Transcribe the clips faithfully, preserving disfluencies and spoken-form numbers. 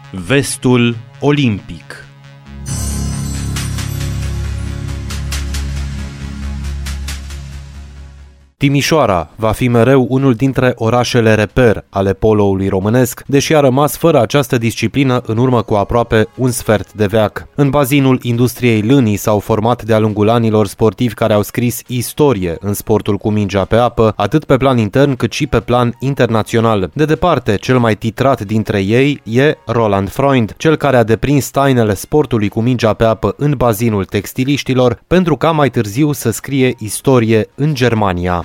Vestul olimpic. Timișoara va fi mereu unul dintre orașele reper ale poloului românesc, deși a rămas fără această disciplină în urmă cu aproape un sfert de veac. În bazinul industriei lânii s-au format de-a lungul anilor sportivi care au scris istorie în sportul cu mingea pe apă, atât pe plan intern cât și pe plan internațional. De departe, cel mai titrat dintre ei e Roland Freund, cel care a deprins tainele sportului cu mingea pe apă în bazinul textiliștilor, pentru ca mai târziu să scrie istorie în Germania.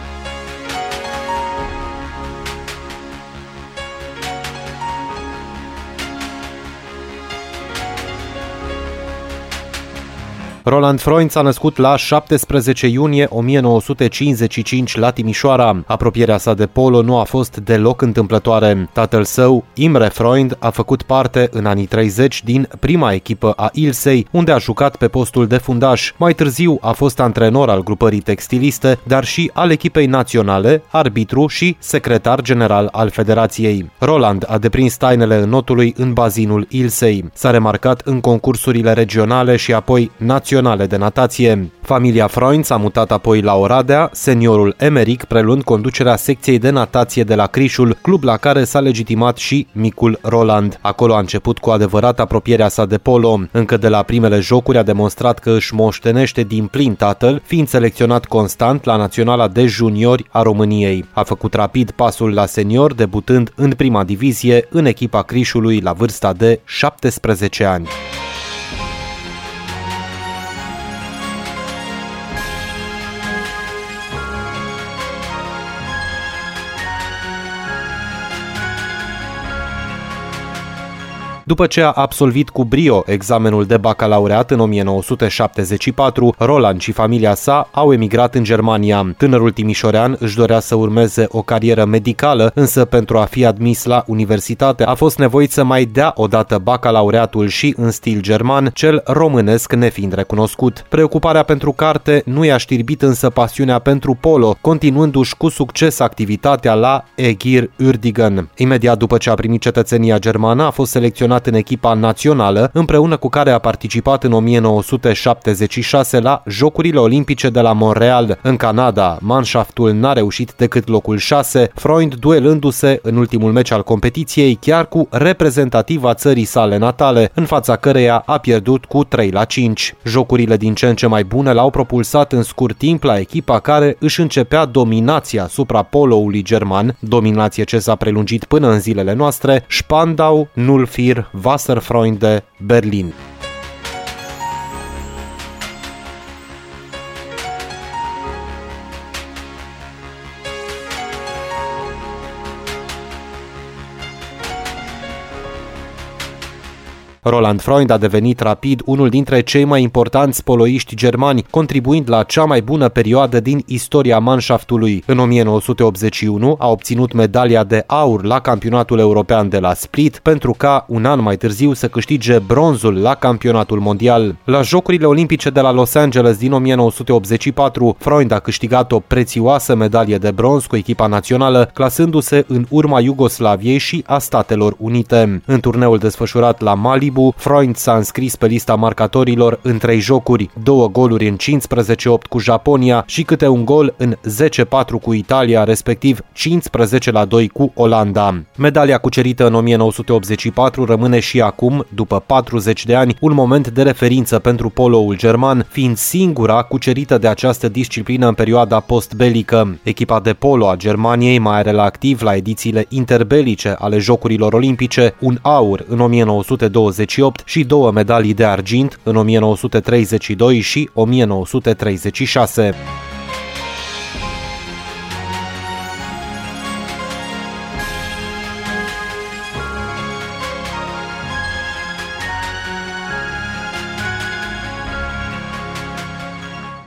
Roland Freund s-a născut la șaptesprezece iunie o mie nouă sute cincizeci și cinci la Timișoara. Apropierea sa de polo nu a fost deloc întâmplătoare. Tatăl său, Imre Freund, a făcut parte în anii treizeci din prima echipă a Ilsei, unde a jucat pe postul de fundaș. Mai târziu a fost antrenor al grupării textiliste, dar și al echipei naționale, arbitru și secretar general al federației. Roland a deprins tainele înotului în bazinul Ilsei. S-a remarcat în concursurile regionale și apoi naționale de natație. Familia Freund s-a mutat apoi la Oradea, seniorul Emeric preluând conducerea secției de natație de la Crișul, club la care s-a legitimat și micul Roland. Acolo a început cu adevărat apropierea sa de polo. Încă de la primele jocuri a demonstrat că își moștenește din plin tatăl, fiind selecționat constant la naționala de juniori a României. A făcut rapid pasul la senior, debutând în prima divizie în echipa Crișului la vârsta de șaptesprezece ani. După ce a absolvit cu brio examenul de bacalaureat în o mie nouă sute șaptezeci și patru, Roland și familia sa au emigrat în Germania. Tânărul timișorean își dorea să urmeze o carieră medicală, însă pentru a fi admis la universitate a fost nevoit să mai dea odată bacalaureatul și în stil german, cel românesc nefiind recunoscut. Preocuparea pentru carte nu i-a știrbit însă pasiunea pentru polo, continuându-și cu succes activitatea la Egir Uerdingen. Imediat după ce a primit cetățenia germană, a fost selecționat în echipa națională, împreună cu care a participat în o mie nouă sute șaptezeci și șase la Jocurile Olimpice de la Montreal. În Canada, manșaftul n-a reușit decât locul șase, Freund duelându-se în ultimul meci al competiției chiar cu reprezentativa țării sale natale, în fața căreia a pierdut cu trei la cinci. Jocurile din ce în ce mai bune l-au propulsat în scurt timp la echipa care își începea dominația asupra poloului german, dominație ce s-a prelungit până în zilele noastre, Spandau null vier Wasserfreunde Berlin. Roland Freund a devenit rapid unul dintre cei mai importanți poloiști germani, contribuind la cea mai bună perioadă din istoria manschaftului. În o mie nouă sute optzeci și unu a obținut medalia de aur la campionatul european de la Split, pentru ca un an mai târziu să câștige bronzul la campionatul mondial. La Jocurile Olimpice de la Los Angeles din o mie nouă sute optzeci și patru, Freund a câștigat o prețioasă medalie de bronz cu echipa națională, clasându-se în urma Iugoslaviei și a Statelor Unite. În turneul desfășurat la Malibu, Freund s-a înscris pe lista marcatorilor în trei jocuri, două goluri în cincisprezece opt cu Japonia și câte un gol în zece patru cu Italia, respectiv cincisprezece la doi cu Olanda. Medalia cucerită în o mie nouă sute optzeci și patru rămâne și acum, după patruzeci de ani, un moment de referință pentru poloul german, fiind singura cucerită de această disciplină în perioada postbelică. Echipa de polo a Germaniei mai are la activ la edițiile interbelice ale Jocurilor Olimpice un aur în o mie nouă sute douăzeci și opt și două medalii de argint în o mie nouă sute treizeci și doi și o mie nouă sute treizeci și șase.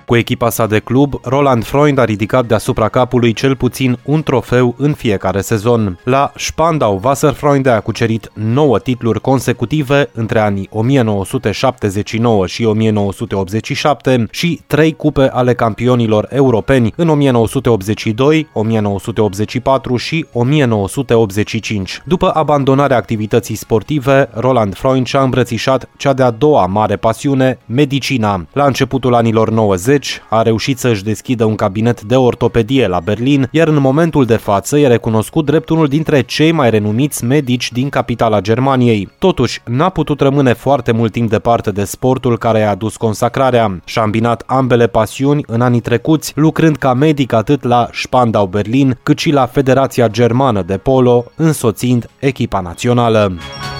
Cu echipa sa de club, Roland Freund a ridicat deasupra capului cel puțin un trofeu în fiecare sezon. La Spandau Wasserfreunde a cucerit nouă titluri consecutive între anii o mie nouă sute șaptezeci și nouă și o mie nouă sute optzeci și șapte și trei cupe ale campionilor europeni în o mie nouă sute optzeci și doi, o mie nouă sute optzeci și patru și o mie nouă sute optzeci și cinci. După abandonarea activității sportive, Roland Freund și-a îmbrățișat cea de-a doua mare pasiune, medicina. La începutul anilor nouăzeci a reușit să-și deschidă un cabinet de ortopedie la Berlin, iar în momentul de față e recunoscut drept unul dintre cei mai renumiți medici din capitala Germaniei. Totuși, n-a putut rămâne foarte mult timp departe de sportul care i-a adus consacrarea. Și-a îmbinat ambele pasiuni în anii trecuți, lucrând ca medic atât la Spandau Berlin, cât și la Federația Germană de Polo, însoțind echipa națională.